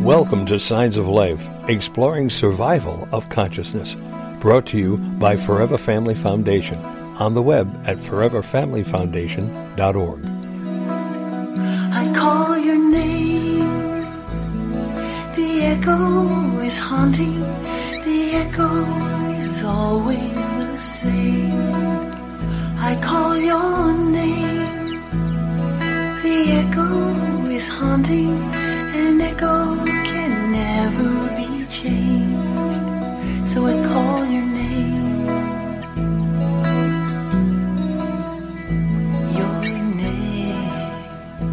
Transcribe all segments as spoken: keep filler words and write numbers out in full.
Welcome to Signs of Life, exploring survival of consciousness. Brought to you by Forever Family Foundation. On the web at forever family foundation dot org. I call your name. The echo is haunting. The echo is always the same. I call your name. The echo is haunting. An echo can never be changed. So I call your name. Your name.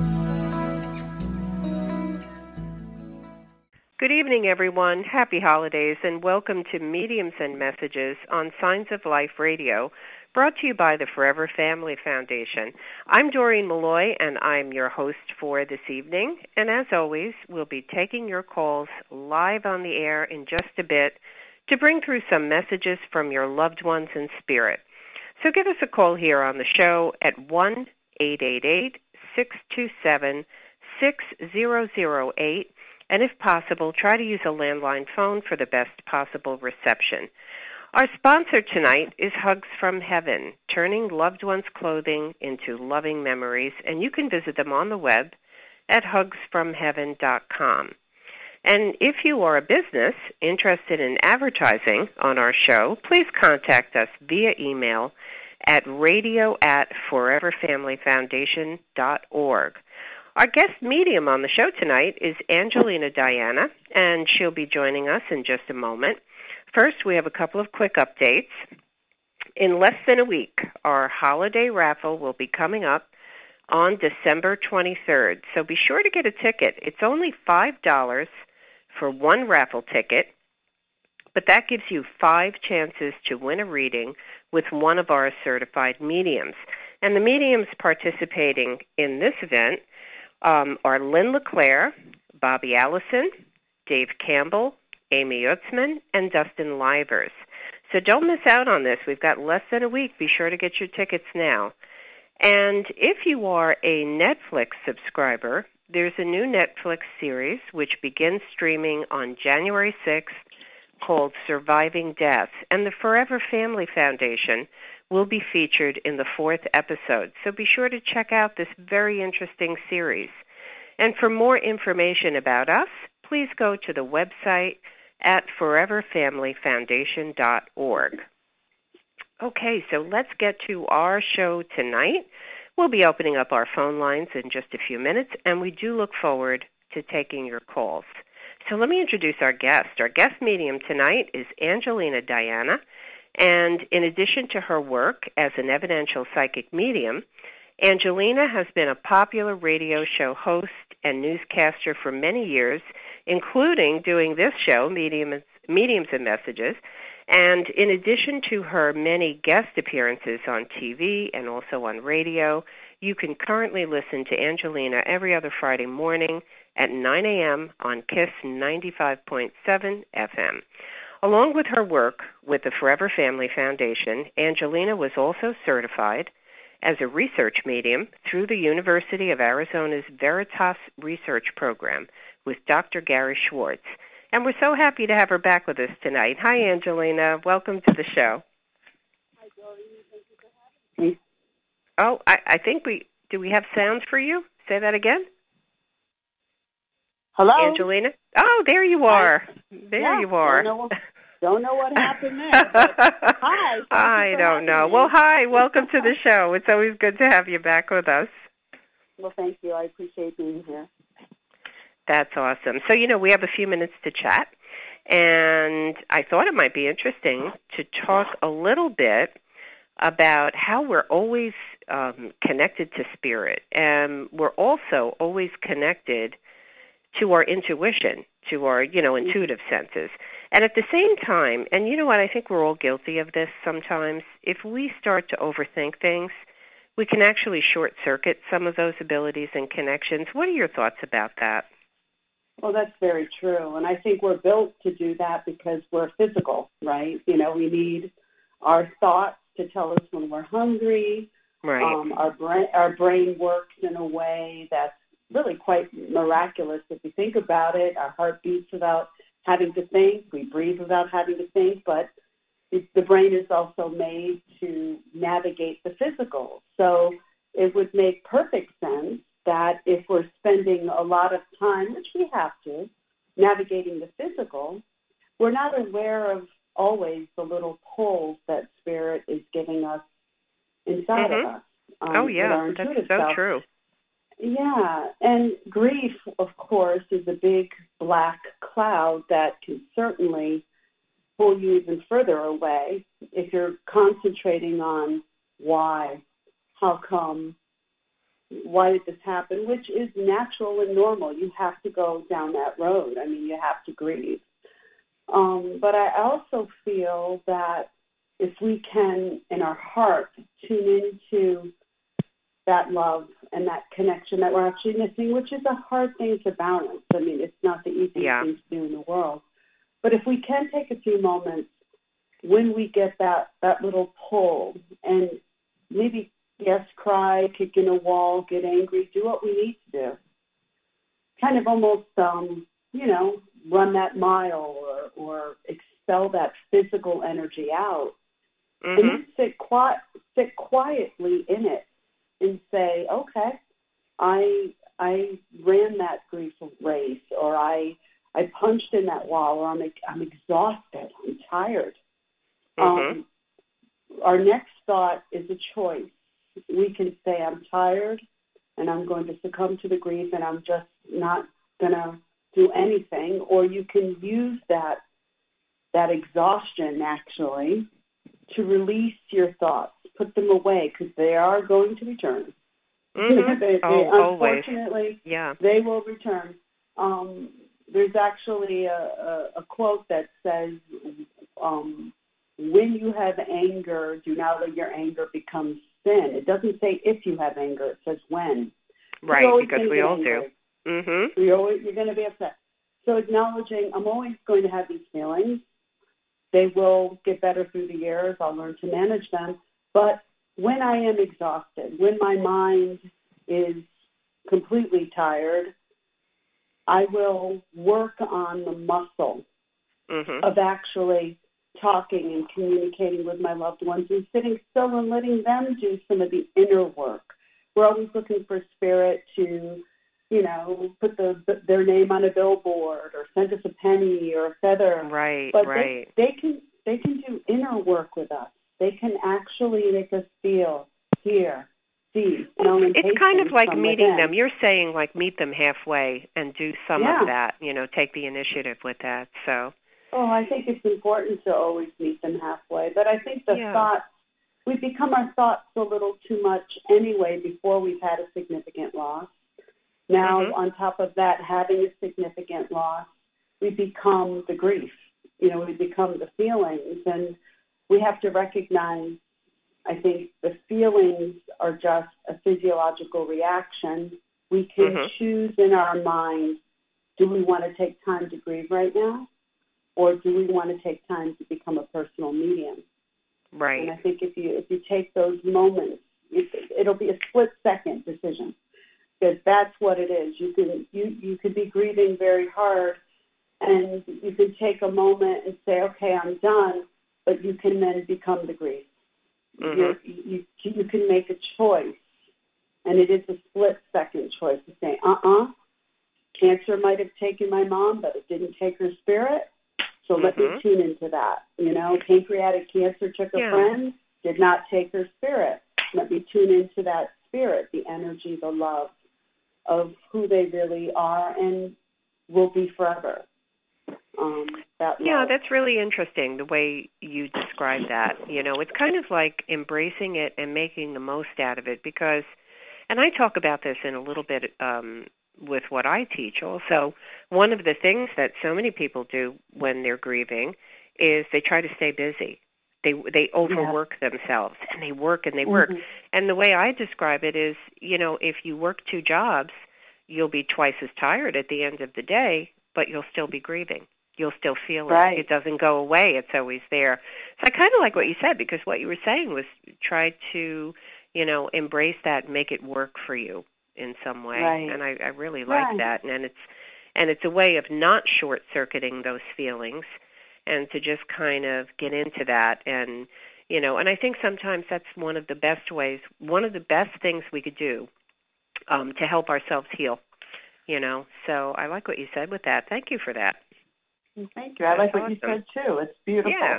Good evening, everyone. Happy holidays, and welcome to Mediums and Messages on Signs of Life Radio, brought to you by the Forever Family Foundation. I'm Doreen Malloy, and I'm your host for this evening. And as always, we'll be taking your calls live on the air in just a bit to bring through some messages from your loved ones in spirit. So give us a call here on the show at one eight eight eight, six two seven, six zero zero eight, and if possible, try to use a landline phone for the best possible reception. Our sponsor tonight is Hugs from Heaven, turning loved ones' clothing into loving memories, and you can visit them on the web at hugs from heaven dot com. And if you are a business interested in advertising on our show, please contact us via email at radio at forever family foundation dot org. Our guest medium on the show tonight is Angelina Diana, and she'll be joining us in just a moment. First, we have a couple of quick updates. In less than a week, our holiday raffle will be coming up on December twenty-third, so be sure to get a ticket. It's only five dollars for one raffle ticket, but that gives you five chances to win a reading with one of our certified mediums. And the mediums participating in this event um, are Lynn LeClaire, Bobby Allison, Dave Campbell, Amy Utzman, and Dustin Livers. So don't miss out on this. We've got less than a week. Be sure to get your tickets now. And if you are a Netflix subscriber, there's a new Netflix series which begins streaming on January sixth called Surviving Death. And the Forever Family Foundation will be featured in the fourth episode. So be sure to check out this very interesting series. And for more information about us, please go to the website at forever family foundation dot org. Okay, so let's get to our show tonight. We'll be opening up our phone lines in just a few minutes, and we do look forward to taking your calls. So let me introduce our guest. Our guest medium tonight is Angelina Diana, and in addition to her work as an evidential psychic medium, Angelina has been a popular radio show host and newscaster for many years, including doing this show, Mediums, Mediums and Messages. And in addition to her many guest appearances on T V and also on radio, you can currently listen to Angelina every other Friday morning at nine a.m. on KISS ninety-five point seven F M. Along with her work with the Forever Family Foundation, Angelina was also certified as a research medium through the University of Arizona's Veritas Research Program with Doctor Gary Schwartz. And we're so happy to have her back with us tonight. Hi, Angelina. Welcome to the show. Hi, Doreen. Thank you for having me. Oh, I, I think we, do we have sounds for you? Say that again. Hello? Angelina? Oh, there you are. Hi. There yeah, you are. Don't know, don't know what happened there. But hi. I don't know. Me. Well, hi. Welcome to the show. It's always good to have you back with us. Well, thank you. I appreciate being here. That's awesome. So, you know, we have a few minutes to chat, and I thought it might be interesting to talk a little bit about how we're always um, connected to spirit, and we're also always connected to our intuition, to our, you know, intuitive senses. And at the same time, and you know what, I think we're all guilty of this sometimes, if we start to overthink things, we can actually short-circuit some of those abilities and connections. What are your thoughts about that? Well, that's very true. And I think we're built to do that because we're physical, right? You know, we need our thoughts to tell us when we're hungry. Right. Um, our brain, our brain works in a way that's really quite miraculous if you think about it. Our heart beats without having to think. We breathe without having to think. But it, the brain is also made to navigate the physical. So it would make perfect sense that if we're spending a lot of time, which we have to, navigating the physical, we're not aware of always the little pulls that Spirit is giving us inside mm-hmm. of us. Um, oh, yeah, that's so self. true. Yeah, and grief, of course, is a big black cloud that can certainly pull you even further away if you're concentrating on why, how come, why did this happen, which is natural and normal. You have to go down that road. I mean, you have to grieve. Um, but I also feel that if we can, in our heart, tune into that love and that connection that we're actually missing, which is a hard thing to balance. I mean, it's not the easiest yeah. thing to do in the world. But if we can take a few moments when we get that, that little pull and maybe, yes, cry, kick in a wall, get angry, do what we need to do. Kind of almost, um, you know, run that mile or, or expel that physical energy out. Mm-hmm. And then sit, qui- sit quietly in it and say, okay, I I ran that grief race, or I I punched in that wall, or I'm I'm exhausted, I'm tired. Mm-hmm. Um, our next thought is a choice. We can say, I'm tired, and I'm going to succumb to the grief, and I'm just not going to do anything. Or you can use that that exhaustion, actually, to release your thoughts, put them away, because they are going to return. Mm-hmm. they, oh, they, always. Unfortunately, yeah. they will return. Um, there's actually a, a, a quote that says, um, when you have anger, do not let your anger become sin. It doesn't say if you have anger. It says when. Right, because we all angry. do. Mm-hmm. You're, always, you're going to be upset. So acknowledging, I'm always going to have these feelings. They will get better through the years. I'll learn to manage them. But when I am exhausted, when my mind is completely tired, I will work on the muscle mm-hmm. of actually talking and communicating with my loved ones and sitting still and letting them do some of the inner work. We're always looking for Spirit to, you know, put the, their name on a billboard or send us a penny or a feather. Right, but right. They, they can they can do inner work with us. They can actually make us feel, hear, see, smell, and taste. It's kind of like meeting within. them. You're saying like meet them halfway and do some yeah. of that, you know, take the initiative with that. So. Oh, I think it's important to always meet them halfway. But I think the yeah. thoughts, we become our thoughts a little too much anyway before we've had a significant loss. Now, mm-hmm. on top of that, having a significant loss, we become the grief. You know, we become the feelings. And we have to recognize, I think, the feelings are just a physiological reaction. We can mm-hmm. choose in our mind, do we want to take time to grieve right now? Or do we want to take time to become a personal medium? Right. And I think if you if you take those moments, it, it'll be a split-second decision, because that's what it is. You can you, you could be grieving very hard, and you can take a moment and say, okay, I'm done, but you can then become the grief. Mm-hmm. You, you, you can make a choice, and it is a split-second choice to say, uh-uh, cancer might have taken my mom, but it didn't take her spirit. So let mm-hmm. me tune into that. You know, pancreatic cancer took a yeah. friend, did not take her spirit. Let me tune into that spirit, the energy, the love of who they really are and will be forever. Um, that yeah, love. that's really interesting, the way you describe that. You know, it's kind of like embracing it and making the most out of it because, and I talk about this in a little bit um with what I teach also. One of the things that so many people do when they're grieving is they try to stay busy. They they overwork yeah. themselves, and they work and they work. Mm-hmm. And the way I describe it is, you know, if you work two jobs, you'll be twice as tired at the end of the day, but you'll still be grieving. You'll still feel it. Right. It doesn't go away. It's always there. So I kind of like what you said, because what you were saying was try to, you know, embrace that and make it work for you. in some way, Right. and I, I really like Right. that. And it's and it's a way of not short-circuiting those feelings, and to just kind of get into that. And you know, and I think sometimes that's one of the best ways, one of the best things we could do um, to help ourselves heal. You know, so I like what you said with that. Thank you for that. Thank you. I That's like what you awesome. said too. It's beautiful. Yeah.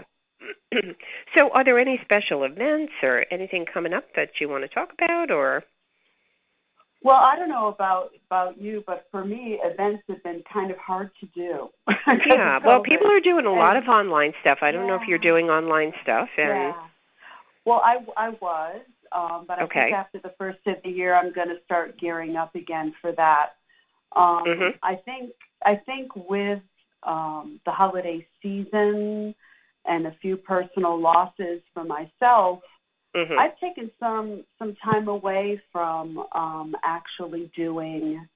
So are there any special events or anything coming up that you want to talk about, or? Well, I don't know about about you, but for me, events have been kind of hard to do. Yeah, well, people are doing a lot And- of online stuff. I don't know if Yeah. you're doing online stuff. And Yeah. Well, I, I was, um, but I Okay. think after the first of the year, I'm going to start gearing up again for that. Um, Mhm. I think I think with um, the holiday season and a few personal losses for myself, Mhm. I've taken some some time away from um, actually doing,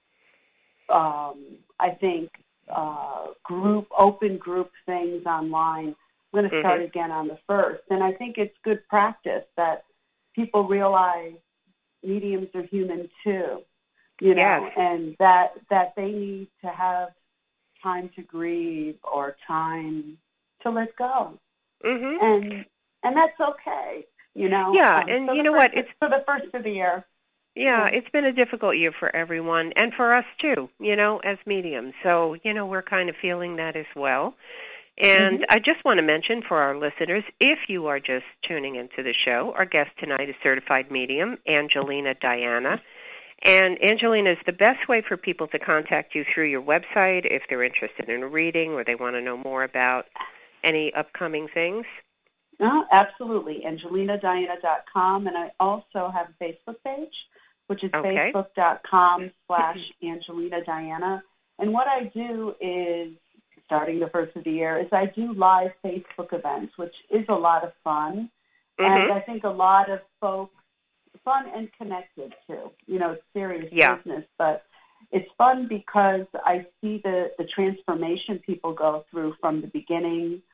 um, I think, uh, group open group things online. I'm going to start Mhm. again on the first, and I think it's good practice that people realize mediums are human too, you know, Yes. and that that they need to have time to grieve or time to let go, Mhm. and and that's okay. You know, Yeah, um, and for you the know first- what? It's for the first of the year. Yeah, Yeah. it's been a difficult year for everyone, and for us too, you know, as mediums. So, you know, we're kind of feeling that as well. And Mhm. I just want to mention for our listeners, if you are just tuning into the show, our guest tonight is certified medium Angelina Diana. And Angelina, is the best way for people to contact you through your website if they're interested in a reading or they want to know more about any upcoming things? No, absolutely. Angelina Diana dot com, and I also have a Facebook page, which is Okay. facebook.com slash Angelina Diana. And what I do is, starting the first of the year, is I do live Facebook events, which is a lot of fun. And Mhm. I think a lot of folks, fun and connected too. You know, it's serious Yeah. business, but it's fun because I see the, the transformation people go through from the beginning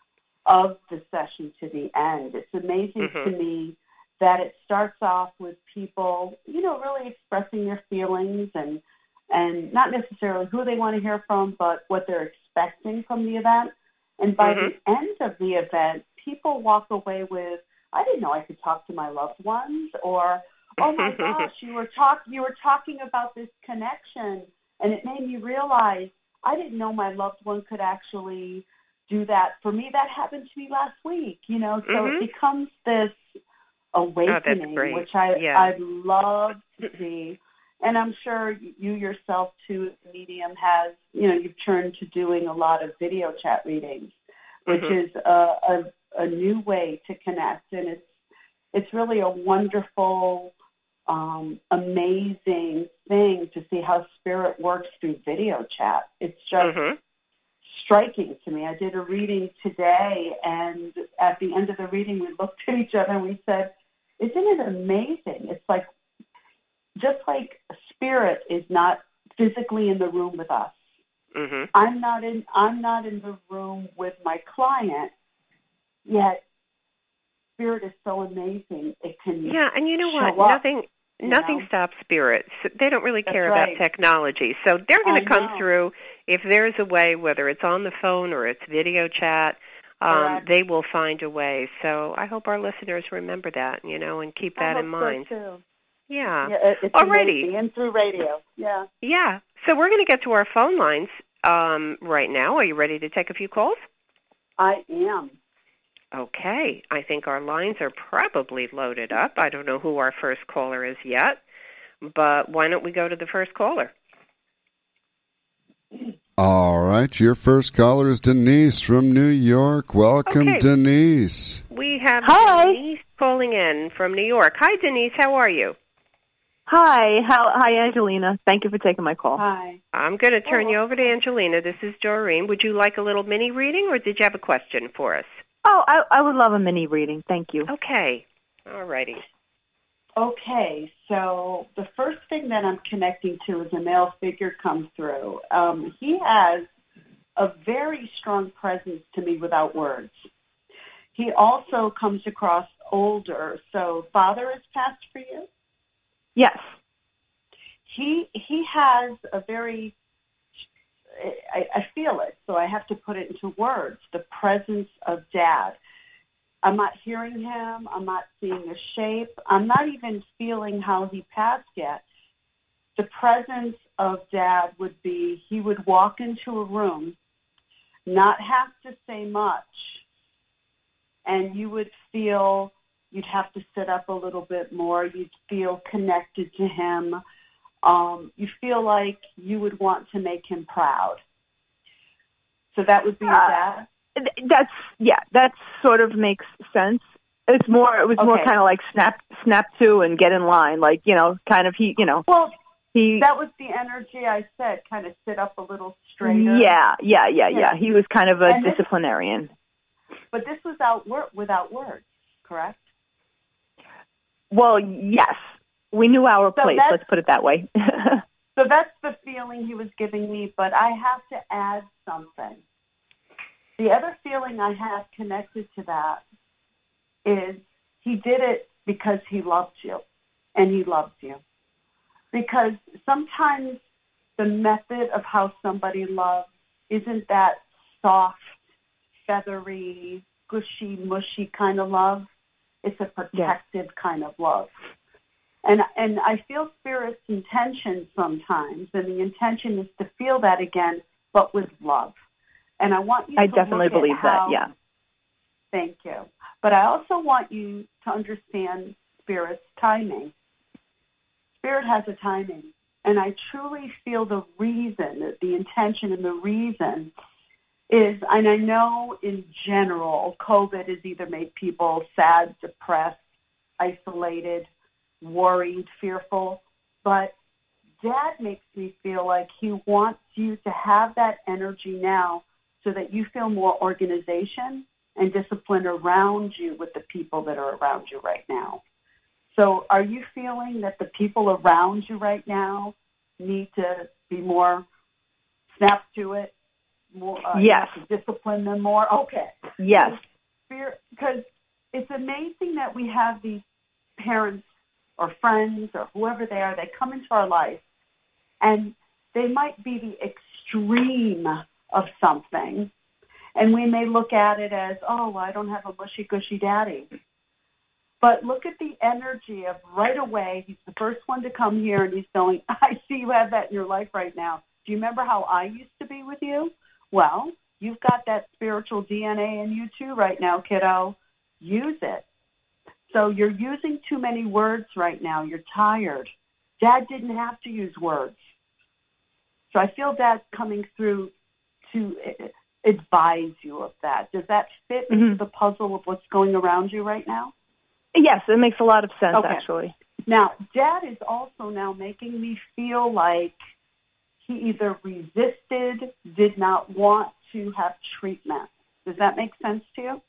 of the session to the end. It's amazing Mhm. to me that it starts off with people, you know, really expressing their feelings and and not necessarily who they want to hear from, but what they're expecting from the event. And by Mhm. the end of the event, people walk away with, I didn't know I could talk to my loved ones, or, oh my gosh, you were talk you were talking about this connection, and it made me realize I didn't know my loved one could actually do that for me. That happened to me last week, you know. So Mhm. it becomes this awakening, great. which I Yeah. I'd love to see. And I'm sure you yourself, too, as a medium, has, you know, you've turned to doing a lot of video chat readings, which Mhm. is a, a, a new way to connect. And it's it's really a wonderful, um, amazing thing to see how spirit works through video chat. It's just Mhm. striking to me. I did a reading today, and at the end of the reading, we looked at each other and we said, isn't it amazing? It's like, just like spirit is not physically in the room with us. Mhm. I'm not in I'm not in the room with my client, yet spirit is so amazing. It can Yeah, and you know show what? up, Nothing you nothing know? stops spirits. They don't really That's care right. about technology. So they're going I to come know. through if there's a way, whether it's on the phone or it's video chat, um, Correct. they will find a way. So I hope our listeners remember that, you know, and keep I that in hope mind. so too. Yeah. Yeah, it- it's Alrighty. amazing. And through radio. Yeah. Yeah. So we're going to get to our phone lines um, right now. Are you ready to take a few calls? I am. Okay. I think our lines are probably loaded up. I don't know who our first caller is yet, but why don't we go to the first caller? All right, your first caller is Denise from New York. Welcome, Okay. Denise. We have Hi. Denise calling in from New York. Hi, Denise. How are you? Hi, how, hi, Angelina. Thank you for taking my call. Hi. I'm going to turn Oh, you over to Angelina. This is Doreen. Would you like a little mini reading, or did you have a question for us? Oh, I, I would love a mini reading. Thank you. Okay. All righty. Okay, so the first thing that I'm connecting to is a male figure comes through. Um, he has a very strong presence to me without words. He also comes across older. So father has passed for you? Yes. he he has a very, I, I feel it, so I have to put it into words, the presence of Dad. I'm not hearing him. I'm not seeing a shape. I'm not even feeling how he passed yet. The presence of Dad would be, he would walk into a room, not have to say much, and you would feel, you'd have to sit up a little bit more. You'd feel connected to him. Um, you feel like you would want to make him proud. So that would be your dad? Uh, that's, yeah, that sort of makes sense. It's more, it was okay. more kind of like snap, snap to and get in line. Like, you know, kind of he, you know. Well, he, that was the energy I said, kind of sit up a little straighter. Yeah, yeah, yeah, yeah. yeah. He was kind of a and disciplinarian. This, but this was out wor- without words, correct? Well, yes. We knew our so place, let's put it that way. So that's the feeling he was giving me, but I have to add something. The other feeling I have connected to that is he did it because he loved you, and he loves you. Because sometimes the method of how somebody loves isn't that soft, feathery, gushy, mushy kind of love. It's a protective yeah. kind of love. And and I feel Spirit's intention sometimes, and the intention is to feel that again, but with love. And I want you I to definitely look believe at how, that, yeah. Thank you. But I also want you to understand Spirit's timing. Spirit has a timing. And I truly feel the reason, the intention and the reason is, and I know in general, COVID has either made people sad, depressed, isolated, worried, fearful, but Dad makes me feel like he wants you to have that energy now so that you feel more organization and discipline around you with the people that are around you right now. So are you feeling that the people around you right now need to be more snap to it, more uh, yes. to discipline them more? Okay. Yes. Because it's amazing that we have these parents or friends or whoever they are, they come into our life, and they might be the extreme of something, and we may look at it as, oh, I don't have a mushy-gushy daddy. But look at the energy of right away, he's the first one to come here, and he's going, I see you have that in your life right now. Do you remember how I used to be with you? Well, you've got that spiritual D N A in you too right now, kiddo. Use it. So you're using too many words right now. You're tired. Dad didn't have to use words. So I feel Dad's coming through to advise you of that. Does that fit mm-hmm. into the puzzle of what's going around you right now? Yes, it makes a lot of sense, okay. actually. Now, Dad is also now making me feel like he either resisted, did not want to have treatment. Does that make sense to you?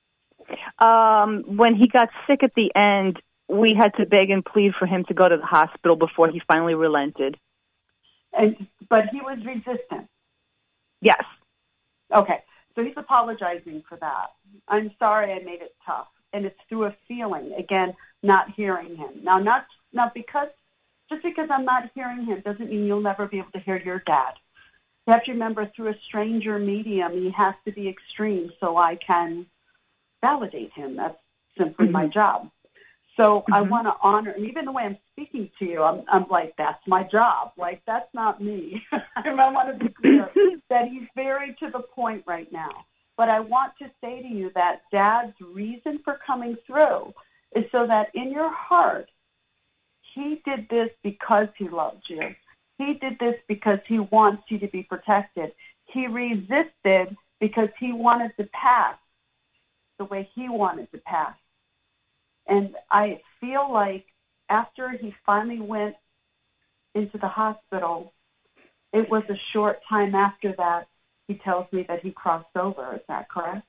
Um, when he got sick at the end, we had to beg and plead for him to go to the hospital before he finally relented. And but he was resistant. Yes. Okay, so he's apologizing for that. I'm sorry I made it tough, and it's through a feeling. Again, not hearing him. Now, not not because just because I'm not hearing him doesn't mean you'll never be able to hear your dad. You have to remember, through a stranger medium, he has to be extreme so I can validate him. That's simply mm-hmm. my job. So mm-hmm. I want to honor, and even the way I'm speaking to you, I'm, I'm like, that's my job. Like, that's not me. I want to be clear that he's very to the point right now. But I want to say to you that Dad's reason for coming through is so that in your heart, he did this because he loves you. He did this because he wants you to be protected. He resisted because he wanted to pass the way he wanted to pass. And I feel like after he finally went into the hospital, it was a short time after that, he tells me that he crossed over. Is that correct?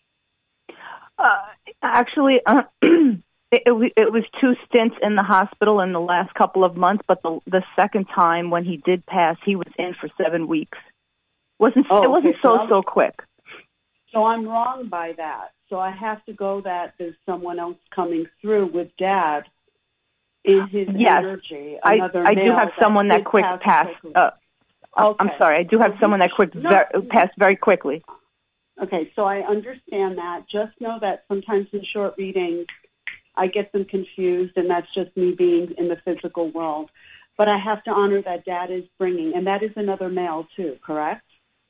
Uh, actually, uh, it, it, it was two stints in the hospital in the last couple of months, but the, the second time when he did pass, he was in for seven weeks. wasn't oh, It wasn't okay. so, so, so quick. So I'm wrong by that. So I have to go that there's someone else coming through with Dad in his yes. energy. I, Another I do male have someone that quick pass passed. quickly. Uh, okay. I'm sorry. I do have So someone that quick no, ver- passed very quickly. Okay, so I understand that. Just know that sometimes in short readings, I get them confused, and that's just me being in the physical world. But I have to honor that Dad is bringing, and that is another male too, correct?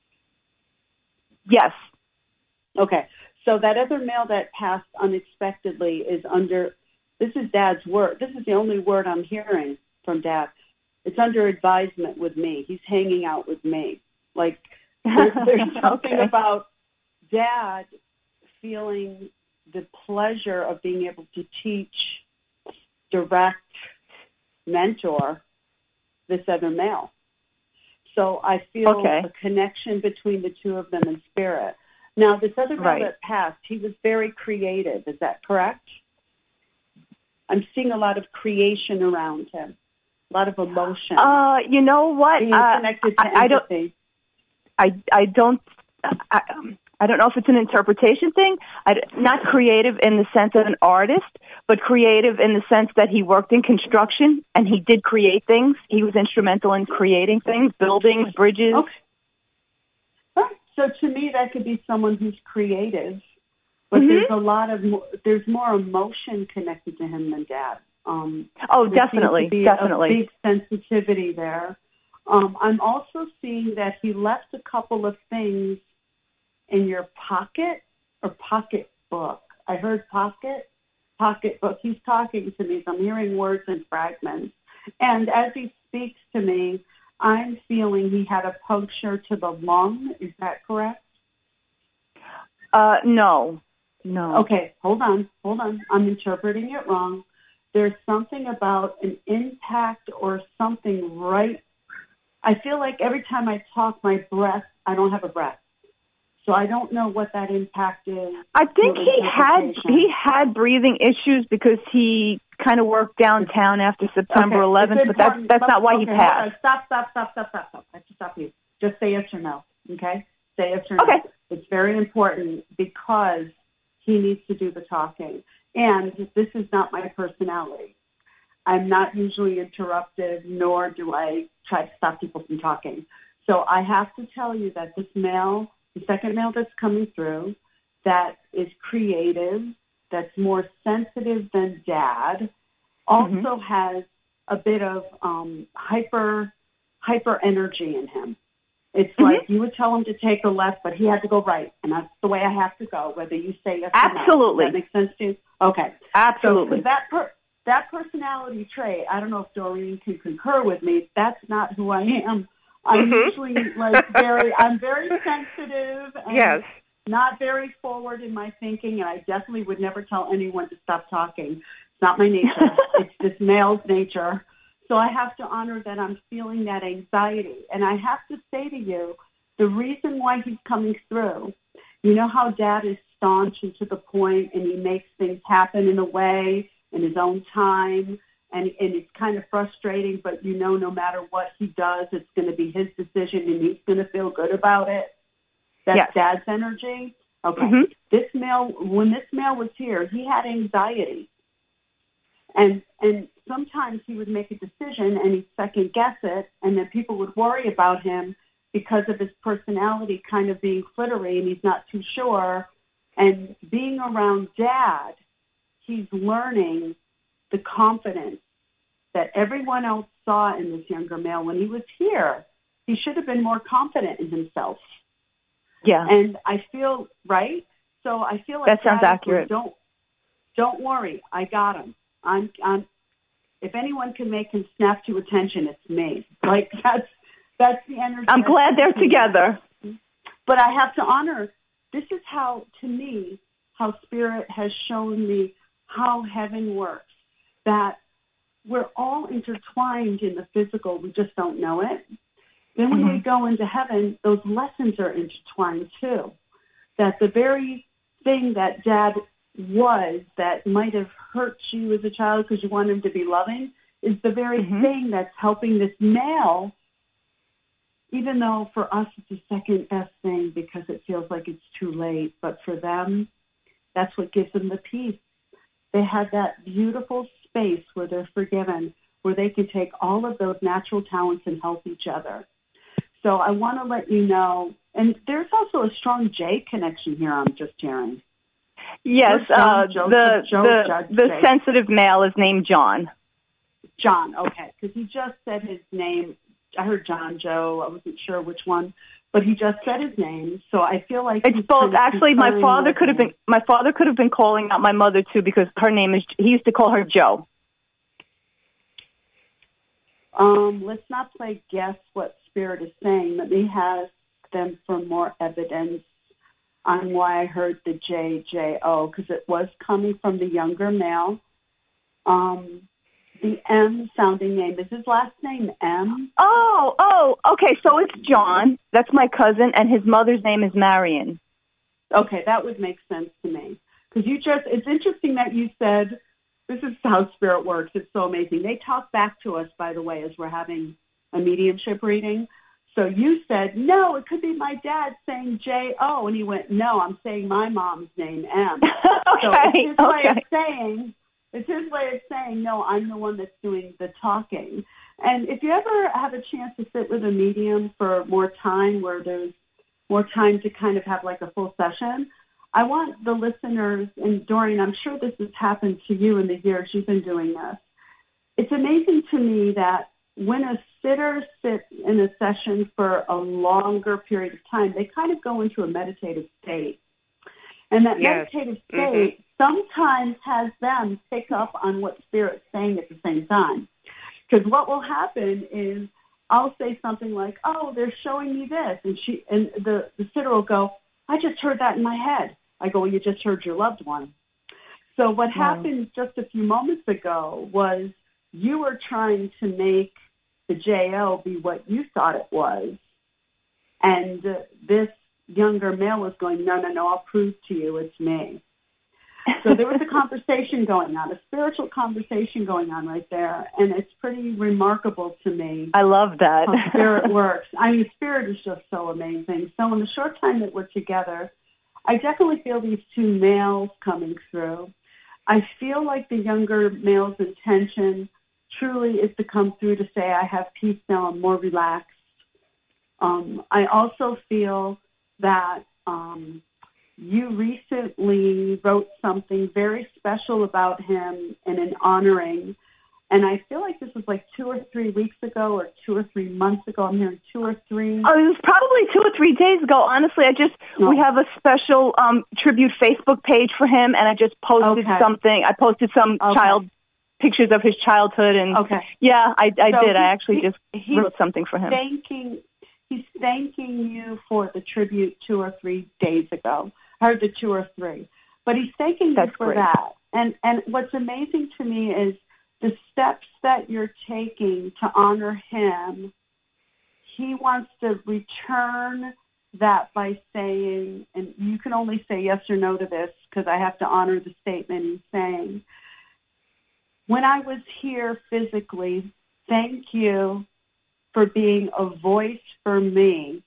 Yes. Okay, so that other male that passed unexpectedly is under, this is Dad's word. This is the only word I'm hearing from Dad. It's under advisement with me. He's hanging out with me. Like, there's, there's something okay. about Dad feeling the pleasure of being able to teach, direct, mentor this other male. So I feel okay. a connection between the two of them in spirit. Now, this other male right. that passed, he was very creative. Is that correct? I'm seeing a lot of creation around him, a lot of emotion. Uh, you know what? Being uh, connected to I, empathy. I don't. I, I don't. I, I don't know if it's an interpretation thing. I, not creative in the sense of an artist, but creative in the sense that he worked in construction and he did create things. He was instrumental in creating things, buildings, bridges. Okay. Right. So to me, that could be someone who's creative, but Mm-hmm. there's a lot of mo- there's more emotion connected to him than Dad. Um, Oh, there definitely, seems to be definitely. a big sensitivity there. Um, I'm also seeing that he left a couple of things in your pocket or pocketbook. I heard pocket, pocketbook. He's talking to me, so I'm hearing words in fragments. And as he speaks to me, I'm feeling he had a puncture to the lung. Is that correct? Uh, no, no. Okay, hold on, hold on. I'm interpreting it wrong. There's something about an impact or something right. I feel like every time I talk, my breath, I don't have a breath. So I don't know what that impact is. I think he had interpretation. he had breathing issues because he kind of worked downtown after September Okay, eleventh, it's but that's important. that's not why he Okay, hold on. passed. Stop, stop, stop, stop, stop, stop. I have to stop you. Just say yes or no, okay? Say yes or no. Okay. It's very important because he needs to do the talking. And this is not my personality. I'm not usually interruptive, nor do I try to stop people from talking. So I have to tell you that this male, the second male that's coming through, that is creative, that's more sensitive than Dad, also mm-hmm. has a bit of um, hyper hyper energy in him. It's mm-hmm. like you would tell him to take a left, but he had to go right, and that's the way I have to go, whether you say yes or no. Absolutely. Does that make sense to you? Okay. Absolutely. So that per- that personality trait, I don't know if Doreen can concur with me, that's not who I am. I'm mm-hmm. usually like very, I'm very sensitive and yes. not very forward in my thinking, and I definitely would never tell anyone to stop talking. It's not my nature. It's this male's nature. So I have to honor that I'm feeling that anxiety. And I have to say to you, the reason why he's coming through, you know how Dad is staunch and to the point, and he makes things happen in a way in his own time, and, and it's kind of frustrating, but you know no matter what he does, it's going to be his decision, and he's going to feel good about it. That's yes. Dad's energy. Okay. Mm-hmm. This male, when this male was here, he had anxiety. And and sometimes he would make a decision and he'd second guess it, and then people would worry about him because of his personality kind of being flittery and he's not too sure. And being around Dad, he's learning the confidence that everyone else saw in this younger male. When he was here, he should have been more confident in himself. Yeah. And I feel, right? So I feel like that sounds Dad accurate. Don't, don't worry. I got him. I'm, I'm, if anyone can make him snap to attention, it's me. Like, that's, that's the energy. I'm glad they're together. But I have to honor, this is how, to me, how Spirit has shown me how heaven works, that we're all intertwined in the physical. We just don't know it. Then when mm-hmm. we go into heaven, those lessons are intertwined too. That the very thing that Dad was that might have hurt you as a child because you want him to be loving is the very mm-hmm. thing that's helping this male, even though for us it's the second best thing because it feels like it's too late. But for them, that's what gives them the peace. They had that beautiful space where they're forgiven, where they can take all of those natural talents and help each other. So I want to let you know, and there's also a strong J connection here I'm just hearing. Yes, uh, Joe, the Joe, the, Judge the J. sensitive male is named John. John, okay, because he just said his name. I heard John, Joe. I wasn't sure which one, but he just said his name. So I feel like it's both. Actually, my father could have been my father could have been calling out my mother too, because her name is. He used to call her Joe. Um, let's not play guess what Spirit is saying. Let me ask them for more evidence on why I heard the J J O, because it was coming from the younger male. Um, the M sounding name, is his last name M? Oh, oh, okay, so it's John. That's my cousin, and his mother's name is Marion. Okay, that would make sense to me. Because you just, it's interesting that you said, this is how Spirit works. It's so amazing. They talk back to us, by the way, as we're having a mediumship reading. So you said, no, it could be my dad saying J O. And he went, no, I'm saying my mom's name, M. Okay, so it's his okay. way of saying, it's his way of saying, no, I'm the one that's doing the talking. And if you ever have a chance to sit with a medium for more time, where there's more time to kind of have like a full session, I want the listeners, and Doreen, I'm sure this has happened to you in the years you've been doing this. It's amazing to me that when a sitter sits in a session for a longer period of time, they kind of go into a meditative state. And that yes. meditative state mm-hmm. sometimes has them pick up on what Spirit's saying at the same time. Because what will happen is I'll say something like, oh, they're showing me this. And she and the, the sitter will go, I just heard that in my head. I go, well, you just heard your loved one. So what wow. happened just a few moments ago was you were trying to make the J O be what you thought it was. And uh, this younger male was going, no, no, no, I'll prove to you it's me. So there was a conversation going on, a spiritual conversation going on right there. And it's pretty remarkable to me. I love that. How Spirit works. I mean, Spirit is just so amazing. So in the short time that we're together, I definitely feel these two males coming through. I feel like the younger male's intention truly is to come through to say, I have peace now, I'm more relaxed. Um, I also feel that um, you recently wrote something very special about him and in honoring, and I feel like this was like two or three weeks ago or two or three months ago. I'm hearing two or three. Oh, it was probably two or three days ago. Honestly, I just, no. we have a special um, tribute Facebook page for him, and I just posted okay. something. I posted some okay. child pictures of his childhood, and okay. yeah, I, I so did. He, I actually he, just wrote something for him. Thanking, he's thanking you for the tribute two or three days ago. I heard the two or three. But he's thanking That's you for great. that. And and what's amazing to me is the steps that you're taking to honor him. He wants to return that by saying, and you can only say yes or no to this because I have to honor the statement he's saying, when I was here physically, thank you for being a voice for me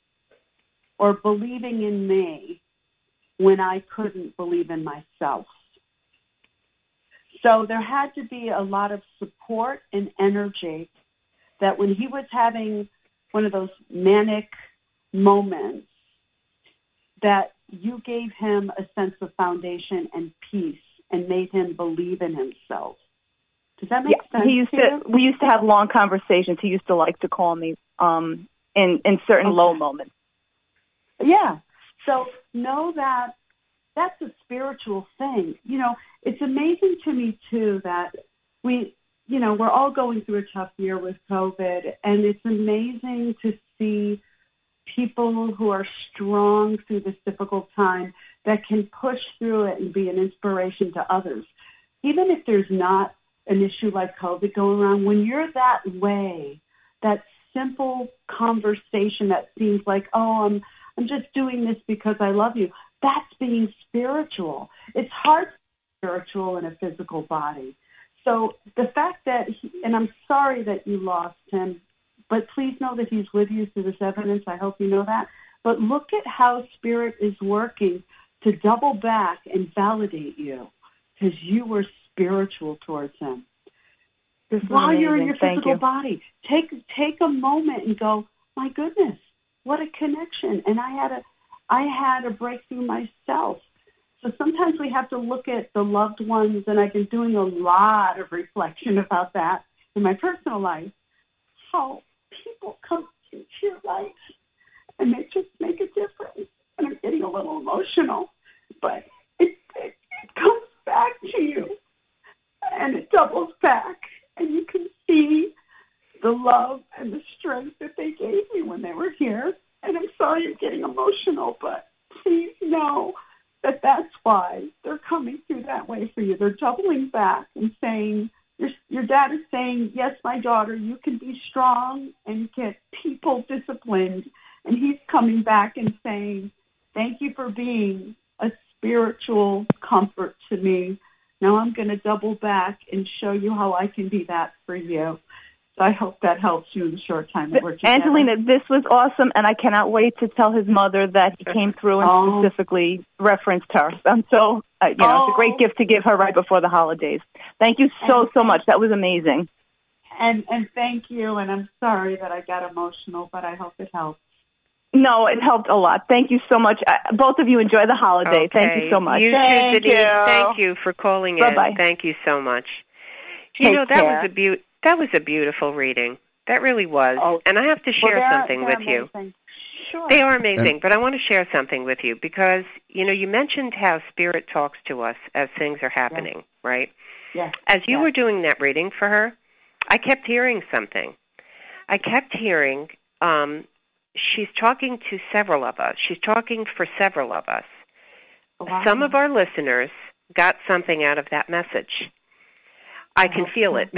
or believing in me when I couldn't believe in myself. So there had to be a lot of support and energy that when he was having one of those manic moments, that you gave him a sense of foundation and peace and made him believe in himself. Does that make yeah, sense? He used to, to we used to have long conversations. He used to like to call me um, in, in certain okay. low moments. Yeah. So know that that's a spiritual thing. You know, it's amazing to me, too, that we, you know, we're all going through a tough year with COVID, and it's amazing to see people who are strong through this difficult time that can push through it and be an inspiration to others. Even if there's not an issue like COVID going around, when you're that way, that simple conversation that seems like, oh, I'm I'm just doing this because I love you, that's being spiritual. It's hard to be spiritual in a physical body. So the fact that, he, and I'm sorry that you lost him, but please know that he's with you through this evidence. I hope you know that. But look at how Spirit is working to double back and validate you because you were spiritual towards him. This is while amazing. you're in your Thank physical you. body. Take take a moment and go, my goodness, what a connection. And I had a I had a breakthrough myself. So sometimes we have to look at the loved ones, and I've been doing a lot of reflection about that in my personal life, how people come into your life and they just make a difference. And I'm getting a little emotional, but it, it, it comes back to you, and it doubles back, and you can see the love and the strength that they gave me when they were here. And I'm sorry I'm getting emotional, but please know that that's why they're coming through that way for you. They're doubling back and saying, your, your dad is saying, yes, my daughter, you can be strong and get people disciplined. And he's coming back and saying, thank you for being a spiritual comfort to me. Now I'm going to double back and show you how I can be that for you. So I hope that helps you in the short time that we're together. Angelina, this was awesome, and I cannot wait to tell his mother that he came through and oh. specifically referenced her. I'm so, uh, you know, oh. it's a great gift to give her right before the holidays. Thank you so, and, so much. That was amazing. And and thank you, and I'm sorry that I got emotional, but I hope it helps. No, it helped a lot. Thank you so much. Uh, both of you enjoy the holiday. Okay. Thank you so much. You thank too, Denise. you. Thank you for calling in. Bye-bye. Thank you so much. Take you know, that care. was a beau- that was a beautiful reading. That really was. Oh. And I have to share well, something with you. Amazing. Sure. They are amazing, but I want to share something with you because, you know, you mentioned how Spirit talks to us as things are happening, yes. right? Yes. As you yes. were doing that reading for her, I kept hearing something. I kept hearing um, she's talking to several of us. She's talking for several of us. Wow. Some of our listeners got something out of that message. I can feel it.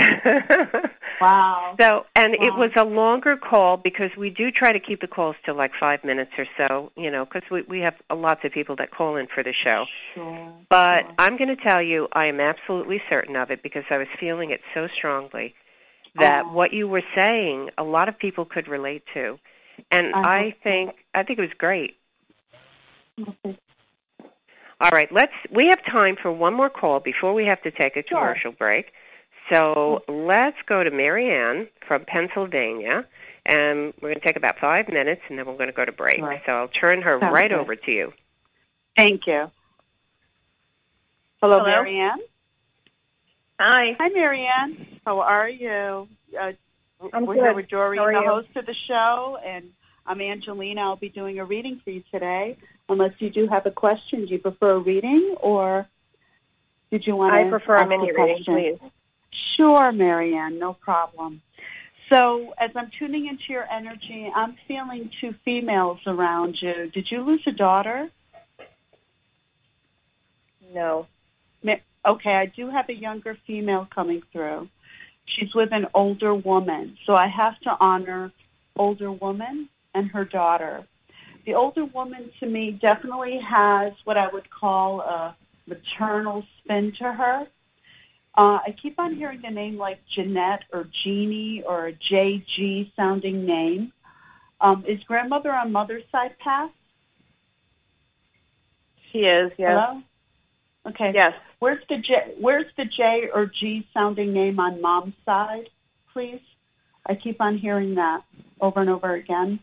Wow. So, and wow. it was a longer call because we do try to keep the calls to like five minutes or so, you know, because we, we have lots of people that call in for the show. Sure. But sure. I'm going to tell you, I am absolutely certain of it because I was feeling it so strongly that oh. what you were saying, a lot of people could relate to. And I, I think, so. I think it was great. Okay. All right, let's. We have time for one more call before we have to take a commercial sure. break. So let's go to Marianne from Pennsylvania, and we're going to take about five minutes, and then we're going to go to break. Sure. So I'll turn her Sounds right good. over to you. Thank you. Hello, Hello? Marianne. Hi. Hi, Marianne. How are you? Uh, I'm we're good. here with Doreen, How are the you? host of the show, and I'm Angelina. I'll be doing a reading for you today. Unless you do have a question, do you prefer a reading, or did you want to I prefer ask a mini a reading, question? please. Sure, Marianne, no problem. So as I'm tuning into your energy, I'm feeling two females around you. Did you lose a daughter? No. Okay, I do have a younger female coming through. She's with an older woman, so I have to honor older woman and her daughter. The older woman, to me, definitely has what I would call a maternal spin to her. Uh, I keep on hearing the name like Jeanette or Jeannie or a J G sounding name. Um, is grandmother on mother's side passed? She is, yes. Hello? Okay. Yes. Where's the J, where's the J or G sounding name on mom's side, please? I keep on hearing that over and over again.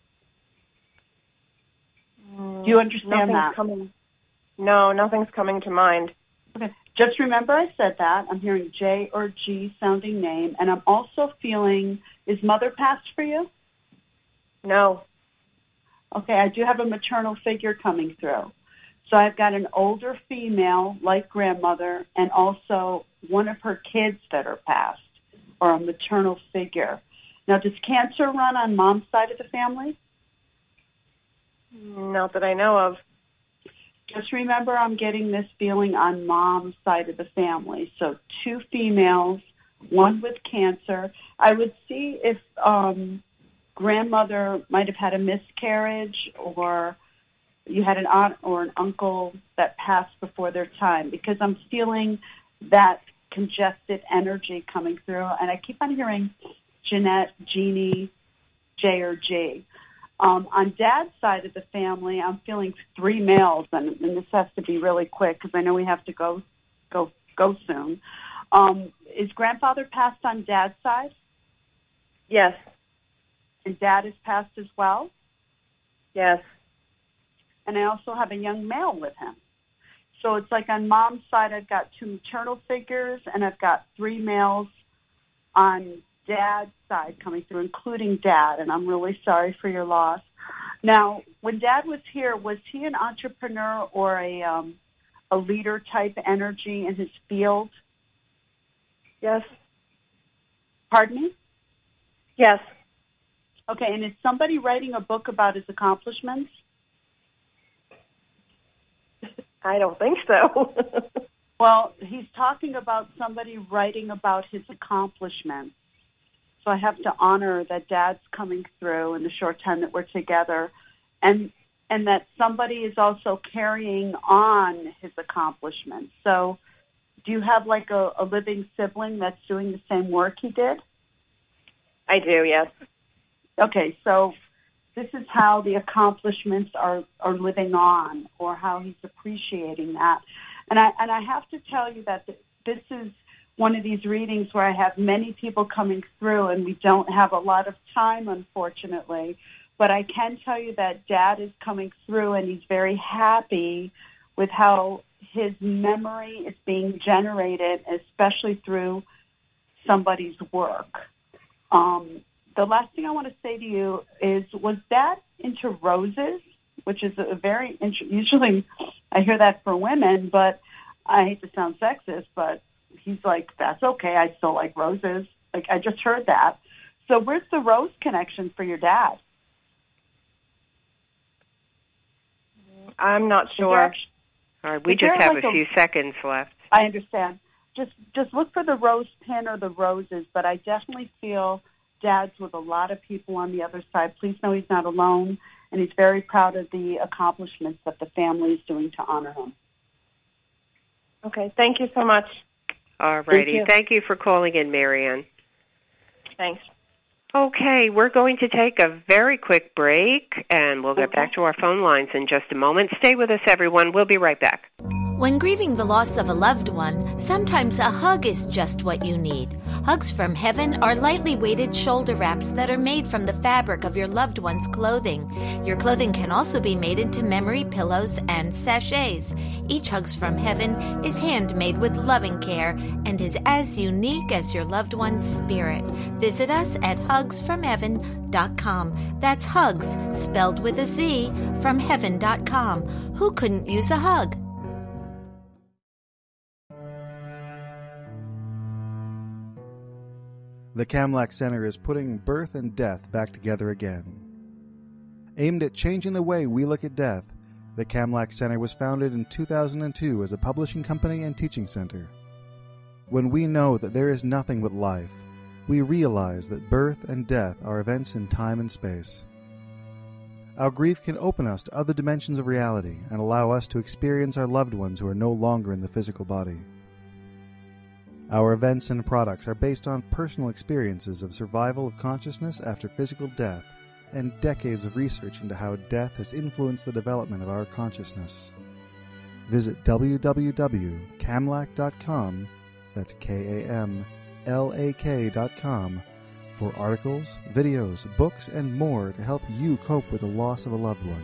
Mm, Do you understand nothing's that? Coming. No, nothing's coming to mind. Okay. Just remember I said that. I'm hearing J or G sounding name, and I'm also feeling, is mother passed for you? No. Okay, I do have a maternal figure coming through. So I've got an older female, like grandmother, and also one of her kids that are passed, or a maternal figure. Now, does cancer run on mom's side of the family? Not that I know of. Just remember I'm getting this feeling on mom's side of the family. So two females, one with cancer. I would see if um, grandmother might have had a miscarriage, or you had an aunt or an uncle that passed before their time, because I'm feeling that congested energy coming through. And I keep on hearing Jeanette, Jeannie, J or G. Um, on Dad's side of the family, I'm feeling three males, and, and this has to be really quick because I know we have to go go go soon. Um, is grandfather passed on Dad's side? Yes. And Dad is passed as well? Yes. And I also have a young male with him. So it's like on Mom's side, I've got two maternal figures, and I've got three males on Dad's side coming through, including Dad, and I'm really sorry for your loss. Now, when Dad was here, was he an entrepreneur or a um, a leader type energy in his field? Yes. Pardon me? Yes. Okay, and is somebody writing a book about his accomplishments? I don't think so. Well, he's talking about somebody writing about his accomplishments. So I have to honor that Dad's coming through in the short time that we're together, and and that somebody is also carrying on his accomplishments. So do you have like a, a living sibling that's doing the same work he did? I do, yes. Okay, so this is how the accomplishments are, are living on, or how he's appreciating that. And I and I have to tell you that this is one of these readings where I have many people coming through, and we don't have a lot of time, unfortunately. But I can tell you that Dad is coming through, and he's very happy with how his memory is being generated, especially through somebody's work. Um, the last thing I want to say to you is, was Dad into roses, which is a very, usually I hear that for women, but I hate to sound sexist, but he's like, that's okay, I still like roses. Like, I just heard that. So where's the rose connection for your dad? I'm not sure. Actually, All right, we just have like a few a, seconds left. I understand. Just just look for the rose pin or the roses, but I definitely feel Dad's with a lot of people on the other side. Please know he's not alone, and he's very proud of the accomplishments that the family is doing to honor him. Okay, thank you so much. All righty. Thank you. Thank you for calling in, Marianne. Thanks. Okay, we're going to take a very quick break, and we'll get okay. back to our phone lines in just a moment. Stay with us, everyone. We'll be right back. When grieving the loss of a loved one, sometimes a hug is just what you need. Hugs from Heaven are lightly weighted shoulder wraps that are made from the fabric of your loved one's clothing. Your clothing can also be made into memory pillows and sachets. Each Hugs from Heaven is handmade with loving care and is as unique as your loved one's spirit. Visit us at hugs from heaven dot com. That's hugs, spelled with a Z, from heaven dot com. Who couldn't use a hug? The Kamlach Center is putting birth and death back together again. Aimed at changing the way we look at death, the Kamlach Center was founded in two thousand two as a publishing company and teaching center. When we know that there is nothing but life, we realize that birth and death are events in time and space. Our grief can open us to other dimensions of reality and allow us to experience our loved ones who are no longer in the physical body. Our events and products are based on personal experiences of survival of consciousness after physical death and decades of research into how death has influenced the development of our consciousness. Visit w w w dot kamlach dot com, that's K A M L A K dot com, for articles, videos, books, and more to help you cope with the loss of a loved one.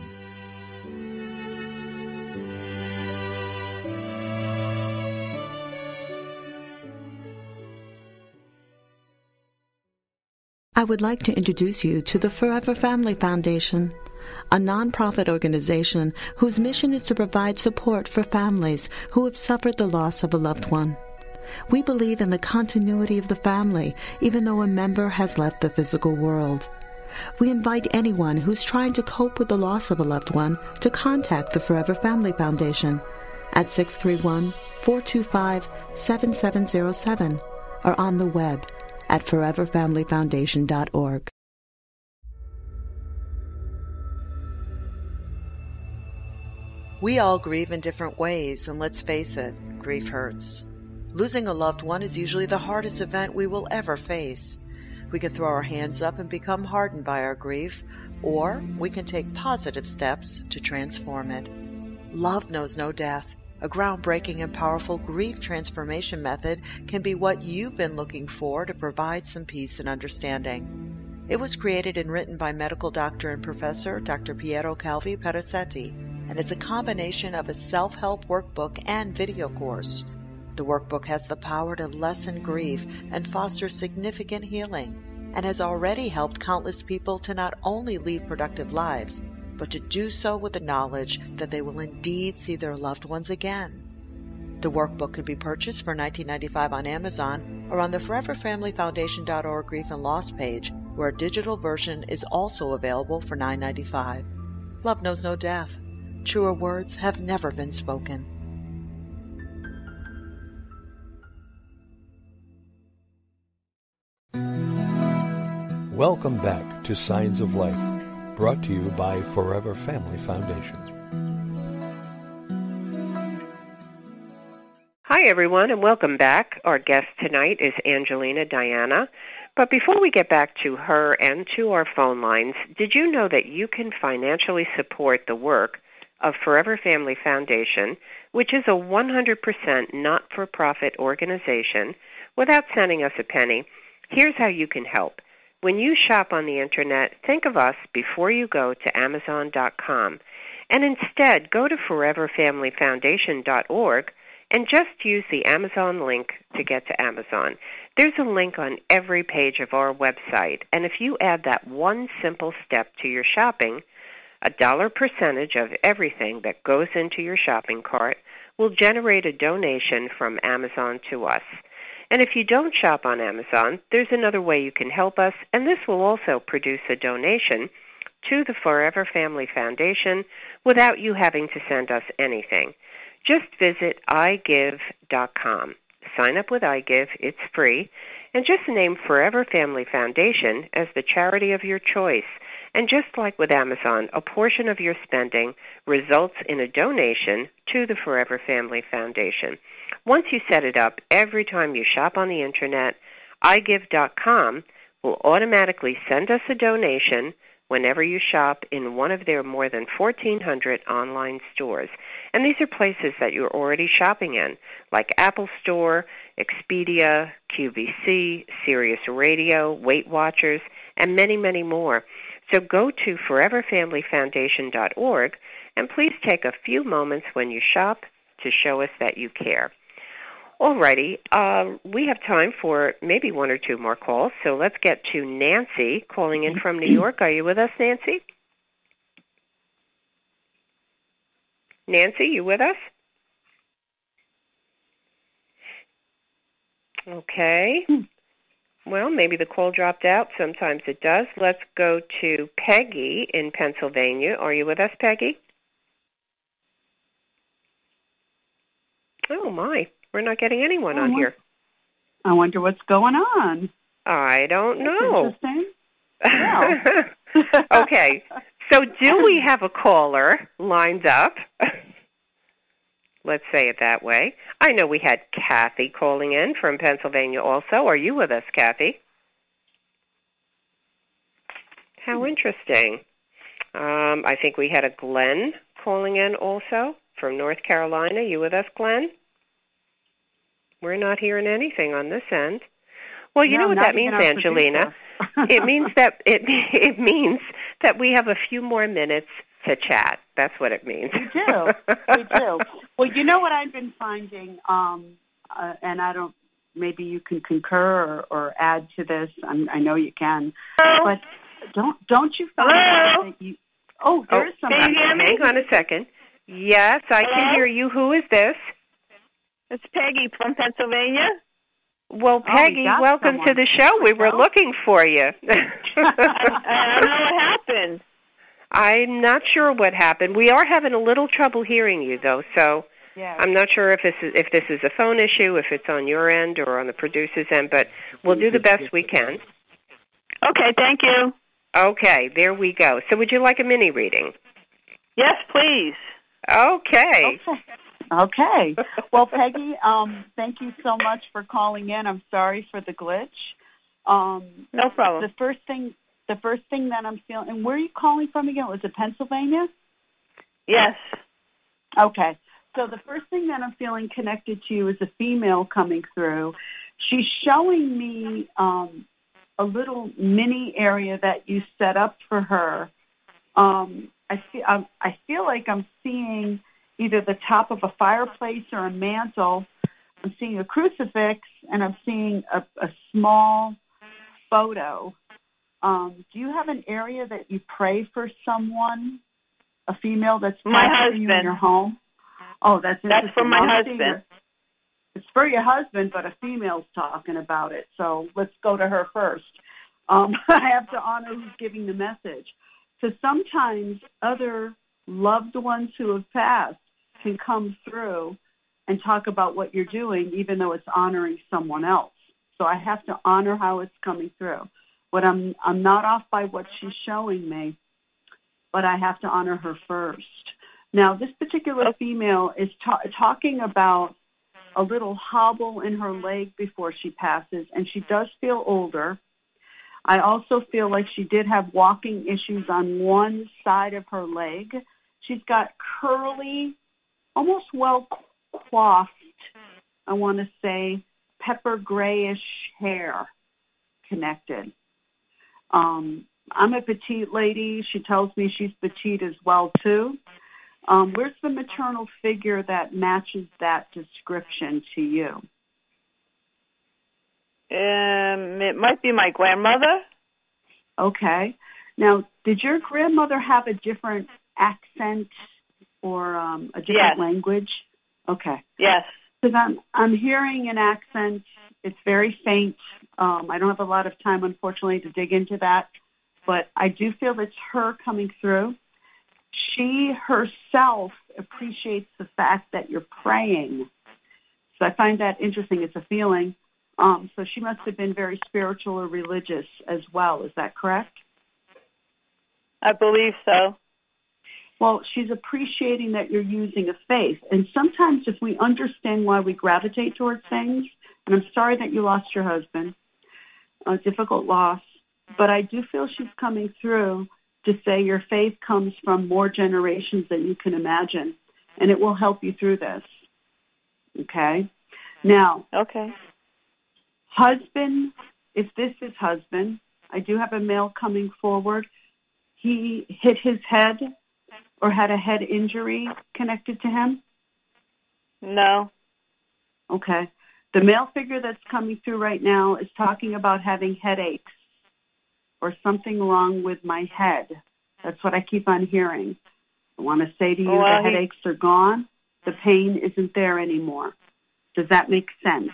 I would like to introduce you to the Forever Family Foundation, a nonprofit organization whose mission is to provide support for families who have suffered the loss of a loved one. We believe in the continuity of the family, even though a member has left the physical world. We invite anyone who's trying to cope with the loss of a loved one to contact the Forever Family Foundation at six three one, four two five, seven seven zero seven or on the web at forever family foundation dot org. We all grieve in different ways, and let's face it, grief hurts. Losing a loved one is usually the hardest event we will ever face. We can throw our hands up and become hardened by our grief, or we can take positive steps to transform it. Love knows no death. A groundbreaking and powerful grief transformation method can be what you've been looking for to provide some peace and understanding. It was created and written by medical doctor and professor Doctor Piero Calvi Perazzetti, and it's a combination of a self-help workbook and video course. The workbook has the power to lessen grief and foster significant healing, and has already helped countless people to not only lead productive lives, but to do so with the knowledge that they will indeed see their loved ones again. The workbook can be purchased for nineteen ninety-five dollars on Amazon or on the forever family foundation dot org Grief and Loss page, where a digital version is also available for nine ninety-five. Love knows no death. Truer words have never been spoken. Welcome back to Signs of Life, brought to you by Forever Family Foundation. Hi, everyone, and welcome back. Our guest tonight is Angelina Diana. But before we get back to her and to our phone lines, did you know that you can financially support the work of Forever Family Foundation, which is a one hundred percent not-for-profit organization, without sending us a penny? Here's how you can help. When you shop on the Internet, think of us before you go to Amazon dot com, and instead go to forever family foundation dot org and just use the Amazon link to get to Amazon. There's a link on every page of our website, and if you add that one simple step to your shopping, a dollar percentage of everything that goes into your shopping cart will generate a donation from Amazon to us. And if you don't shop on Amazon, there's another way you can help us, and this will also produce a donation to the Forever Family Foundation without you having to send us anything. Just visit i give dot com. Sign up with iGive, it's free, and just name Forever Family Foundation as the charity of your choice. And just like with Amazon, a portion of your spending results in a donation to the Forever Family Foundation. Once you set it up, every time you shop on the Internet, i give dot com will automatically send us a donation whenever you shop in one of their more than fourteen hundred online stores. And these are places that you're already shopping in, like Apple Store, Expedia, Q V C, Sirius Radio, Weight Watchers, and many, many more. So go to forever family foundation dot org and please take a few moments when you shop to show us that you care. Alrighty, uh, we have time for maybe one or two more calls, so let's get to Nancy calling in from New York. Are you with us, Nancy? Nancy, you with us? Okay. Well, maybe the call dropped out. Sometimes it does. Let's go to Peggy in Pennsylvania. Are you with us, Peggy? Oh, my. We're not getting anyone on here. I wonder what's going on. I don't know. Interesting. Yeah. Okay. So do we have a caller lined up? Let's say it that way. I know we had Kathy calling in from Pennsylvania also. Are you with us, Kathy? How interesting. Um, I think we had a Glenn calling in also from North Carolina. You with us, Glenn? We're not hearing anything on this end. Well, you no, know what that means, Angelina? It means that it it means that we have a few more minutes to chat. That's what it means. We do. We do. Well, you know what I've been finding, um, uh, and I don't. Maybe you can concur or, or add to this. I'm, I know you can, Hello? but don't don't you find Hello? that you? Oh, there's oh, somebody. Can you hear me? Hang on a second. Yes, I Hello? can hear you. Who is this? It's Peggy from Pennsylvania. Well, Peggy, oh, we welcome someone. to the show. We were looking for you. I, I don't know what happened. I'm not sure what happened. We are having a little trouble hearing you, though, so Yeah. I'm not sure if this is if this is a phone issue, if it's on your end or on the producer's end, but we'll do the best we can. Okay, thank you. Okay, there we go. So would you like a mini reading? Yes, please. Okay. Okay. Okay. Well, Peggy, um, thank you so much for calling in. I'm sorry for the glitch. Um, No problem. The first thing, the first thing that I'm feeling, and where are you calling from again? Was it Pennsylvania? Yes. Okay. So the first thing that I'm feeling connected to you is a female coming through. She's showing me um, a little mini area that you set up for her. Um, I feel I, I feel like I'm seeing either the top of a fireplace or a mantle. I'm seeing a crucifix, and I'm seeing a, a small photo. Um, do you have an area that you pray for someone, a female that's my passing you in your home? Oh, that's interesting. That's for my I'm husband. Your, it's for your husband, but a female's talking about it. So let's go to her first. Um, I have to honor who's giving the message. So sometimes other loved ones who have passed can come through and talk about what you're doing, even though it's honoring someone else. So I have to honor how it's coming through. But I'm I'm not off by what she's showing me, but I have to honor her first. Now, this particular female is ta- talking about a little hobble in her leg before she passes, and she does feel older. I also feel like she did have walking issues on one side of her leg. She's got curly, almost well-coiffed, I want to say, pepper grayish hair connected. Um, I'm a petite lady. She tells me she's petite as well, too. Um, where's the maternal figure that matches that description to you? Um, it might be my grandmother. Okay. Now, did your grandmother have a different accent or um, a different Yes. language? Okay. Yes. Because I'm, I'm hearing an accent. It's very faint. Um, I don't have a lot of time, unfortunately, to dig into that. But I do feel it's her coming through. She herself appreciates the fact that you're praying. So I find that interesting. It's a feeling. Um, so she must have been very spiritual or religious as well. Is that correct? I believe so. Well, she's appreciating that you're using a faith. And sometimes if we understand why we gravitate towards things, and I'm sorry that you lost your husband, a difficult loss, but I do feel she's coming through to say your faith comes from more generations than you can imagine, and it will help you through this. Okay? Now, okay. Husband, if this is husband, I do have a male coming forward. He hit his head or had a head injury connected to him? No. Okay. The male figure that's coming through right now is talking about having headaches or something wrong with my head. That's what I keep on hearing. I want to say to you, well, the he... headaches are gone. The pain isn't there anymore. Does that make sense?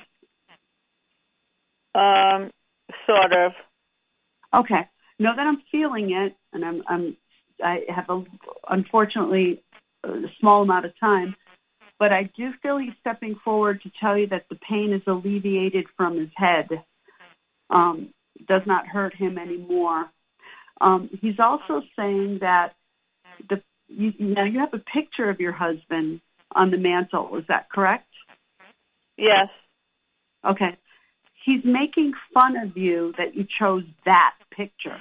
Um, sort of. Okay. Know that I'm feeling it, and I'm, I'm I have a, unfortunately a small amount of time, but I do feel he's stepping forward to tell you that the pain is alleviated from his head. Um, does not hurt him anymore. Um, he's also saying that the you, now you have a picture of your husband on the mantle. Is that correct? Yes. Okay. He's making fun of you that you chose that picture.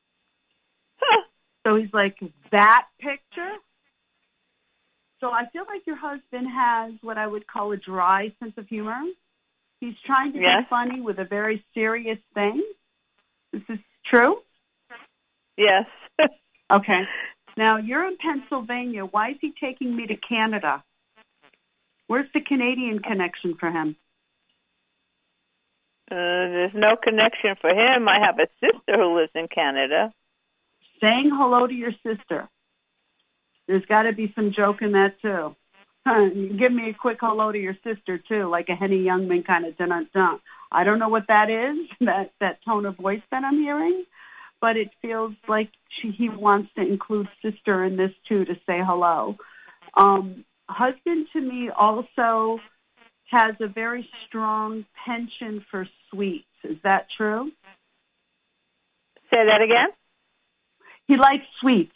So he's like, that picture? So I feel like your husband has what I would call a dry sense of humor. He's trying to yes. be funny with a very serious thing. Is this true? Yes. Okay. Now, you're in Pennsylvania. Why is he taking me to Canada? Where's the Canadian connection for him? Uh, there's no connection for him. I have a sister who lives in Canada. Saying hello to your sister. There's got to be some joke in that, too. Huh, give me a quick hello to your sister, too, like a Henny Youngman kind of dun-dun-dun. I don't know what that is, that, that tone of voice that I'm hearing, but it feels like she, he wants to include sister in this, too, to say hello. Um, husband, to me, also has a very strong penchant for sweets. Is that true? Say that again? He likes sweets.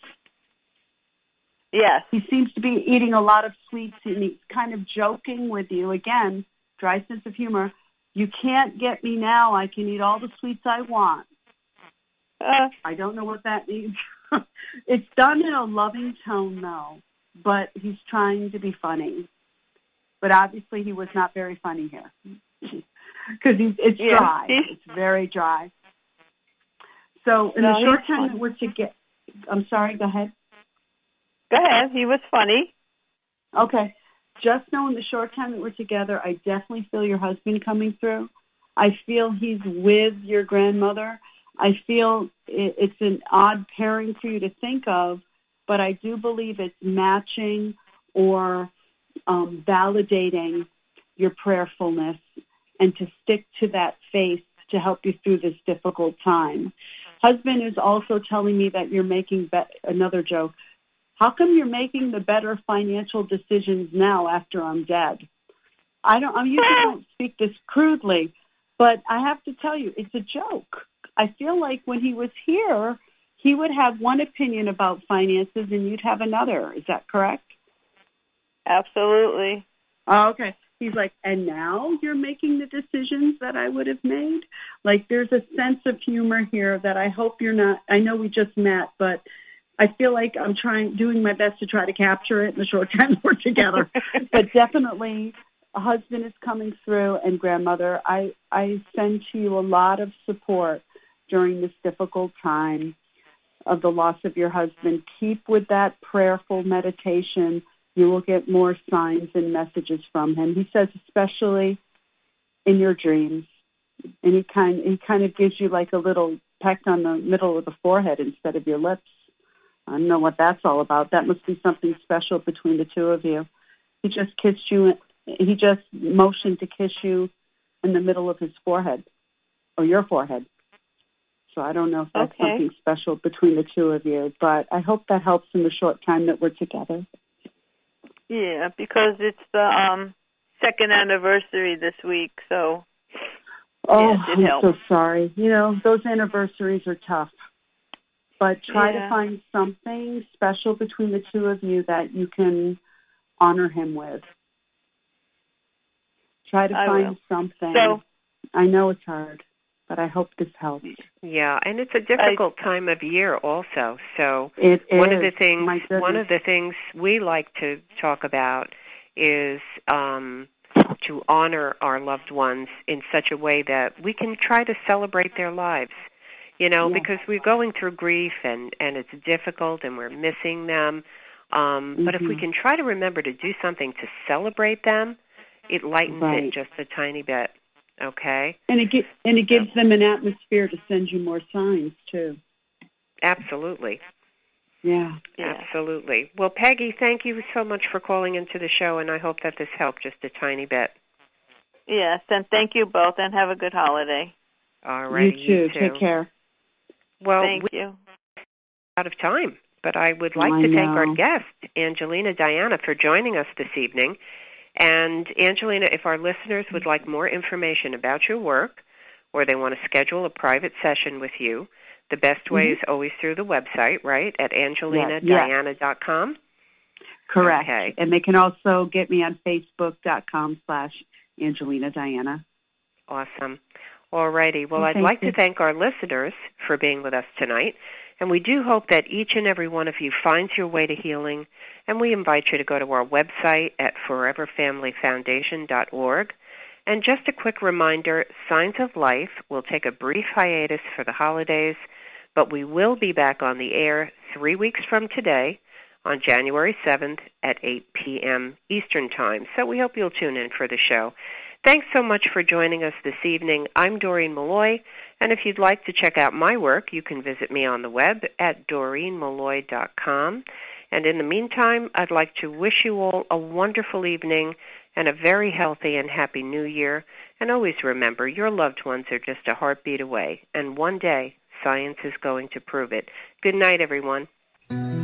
Yes. He seems to be eating a lot of sweets, and he's kind of joking with you. Again, dry sense of humor. You can't get me now. I can eat all the sweets I want. Uh, I don't know what that means. It's done in a loving tone, though, but he's trying to be funny. but obviously he was not very funny here because it's Yeah. dry. It's very dry. So in No, the he short was time funny. that we're together, I'm sorry, go ahead. Go ahead. He was funny. Okay. Just know in the short time that we're together, I definitely feel your husband coming through. I feel he's with your grandmother. I feel it, it's an odd pairing for you to think of, but I do believe it's matching or um, validating your prayerfulness and to stick to that faith to help you through this difficult time. Husband is also telling me that you're making be- another joke. How come you're making the better financial decisions now after I'm dead? I don't. I usually don't speak this crudely, but I have to tell you, it's a joke. I feel like when he was here, he would have one opinion about finances and you'd have another. Is that correct? Absolutely. Oh, okay. He's like, and now you're making the decisions that I would have made? Like, there's a sense of humor here that I hope you're not. I know we just met, but I feel like I'm trying, doing my best to try to capture it in the short time we're together. But definitely, a husband is coming through, and grandmother, I, I send to you a lot of support during this difficult time of the loss of your husband. Keep with that prayerful meditation. You will get more signs and messages from him. He says, especially in your dreams, and he kind he kind of gives you like a little peck on the middle of the forehead instead of your lips. I don't know what that's all about. That must be something special between the two of you. He just kissed you. He just motioned to kiss you in the middle of his forehead, or your forehead. So I don't know if that's Okay. something special between the two of you, but I hope that helps in the short time that we're together. Yeah, because it's the um, second anniversary this week, so Oh, yes, it I'm helps. so sorry. You know, those anniversaries are tough. But try Yeah. to find something special between the two of you that you can honor him with. Try to I find will. something. So- I know it's hard, but I hope this helps. Yeah, and it's a difficult time of year also. So It one is. of the things My goodness. one of the things we like to talk about is um, to honor our loved ones in such a way that we can try to celebrate their lives. You know, Yeah. because we're going through grief and, and it's difficult and we're missing them. Um, But if we Mhm. can try to remember to do something to celebrate them, it lightens Right. it just a tiny bit. Okay? And it gi- and it gives them an atmosphere to send you more signs too. Absolutely. Yeah. Yeah. Absolutely. Well, Peggy, thank you so much for calling into the show, and I hope that this helped just a tiny bit. Yes, and thank you both, and have a good holiday. All right. You too. Take care. Well, Thank we're you. out of time, but I would like I to thank our know. guest, Angelina Diana, for joining us this evening. And Angelina, if our listeners would like more information about your work or they want to schedule a private session with you, the best way Mhm. is always through the website, right, at angelina diana dot com? Correct. Okay. And they can also get me on facebook.com slash Angelina Diana. Awesome. All righty. Well, Well, I'd thank like you. to thank our listeners for being with us tonight, and we do hope that each and every one of you finds your way to healing, and we invite you to go to our website at forever family foundation dot org. And just a quick reminder, Signs of Life will take a brief hiatus for the holidays, but we will be back on the air three weeks from today on January seventh at eight p.m. Eastern Time. So we hope you'll tune in for the show. Thanks so much for joining us this evening. I'm Doreen Malloy, and if you'd like to check out my work, you can visit me on the web at doreen malloy dot com. And in the meantime, I'd like to wish you all a wonderful evening and a very healthy and happy New Year. And always remember, your loved ones are just a heartbeat away, and one day science is going to prove it. Good night, everyone.